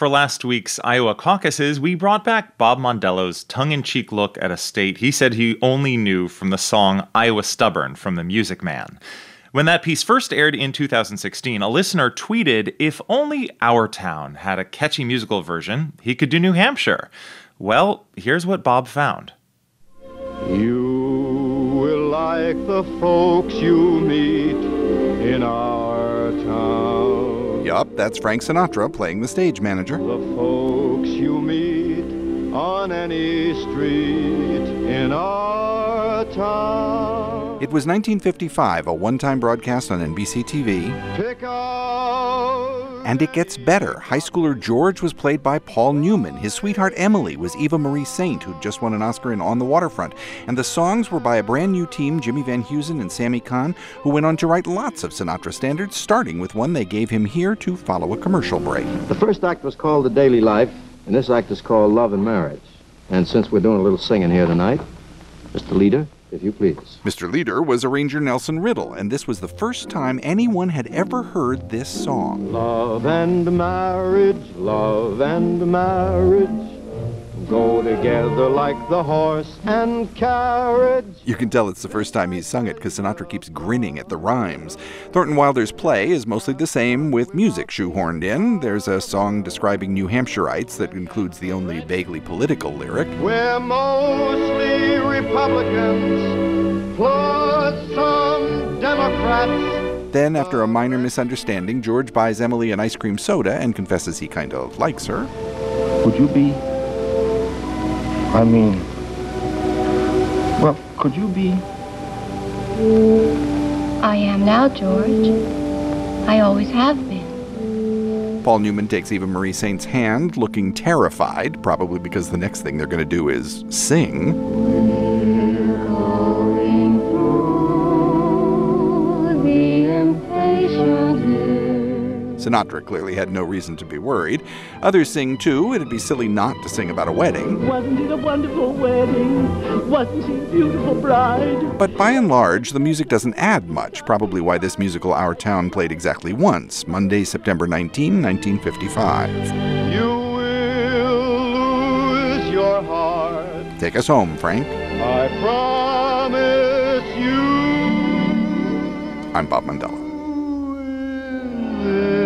for last week's Iowa caucuses, we brought back Bob Mondello's tongue-in-cheek look at a state he said he only knew from the song Iowa Stubborn from The Music Man. When that piece first aired in 2016, a listener tweeted, if only our town had a catchy musical version, he could do New Hampshire. Well, here's what Bob found. You will like the folks you meet in our town. Yup, that's Frank Sinatra playing the stage manager. The folks you meet on any street in our town. It was 1955, a one-time broadcast on NBC TV. Pick out. And it gets better. High schooler George was played by Paul Newman. His sweetheart Emily was Eva Marie Saint, who'd just won an Oscar in On the Waterfront. And the songs were by a brand new team, Jimmy Van Heusen and Sammy Kahn, who went on to write lots of Sinatra standards, starting with one they gave him here to follow a commercial break. The first act was called The Daily Life, and this act is called Love and Marriage. And since we're doing a little singing here tonight, Mr. Leader, if you please. Mr. Leader was arranger Nelson Riddle, and this was the first time anyone had ever heard this song. Love and marriage, go together like the horse and carriage. You can tell it's the first time he's sung it because Sinatra keeps grinning at the rhymes. Thornton Wilder's play is mostly the same with music shoehorned in. There's a song describing New Hampshireites that includes the only vaguely political lyric. We're mostly Republicans, plus some Democrats. Then, after a minor misunderstanding, George buys Emily an ice cream soda and confesses he kind of likes her. Would you be... could you be... I am now, George. I always have been. Paul Newman takes Eva Marie Saint's hand, looking terrified, probably because the next thing they're going to do is sing. We're going through the impatient years. Sinatra clearly had no reason to be worried. Others sing, too. It'd be silly not to sing about a wedding. Wasn't it a wonderful wedding? Wasn't she a beautiful bride? But by and large, the music doesn't add much, probably why this musical Our Town played exactly once, Monday, September 19, 1955. You will lose your heart. Take us home, Frank. I promise you. I'm Bob Mondello.